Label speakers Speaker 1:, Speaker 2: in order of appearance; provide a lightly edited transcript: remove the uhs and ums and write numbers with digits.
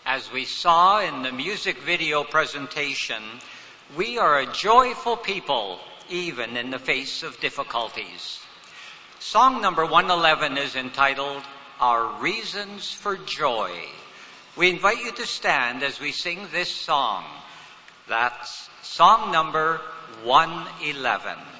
Speaker 1: As we saw in the music video presentation, we are a joyful people, even in the face of difficulties. Song number 111 is entitled, Our Reasons for Joy. We invite you to stand as we sing this song. That's song number 111.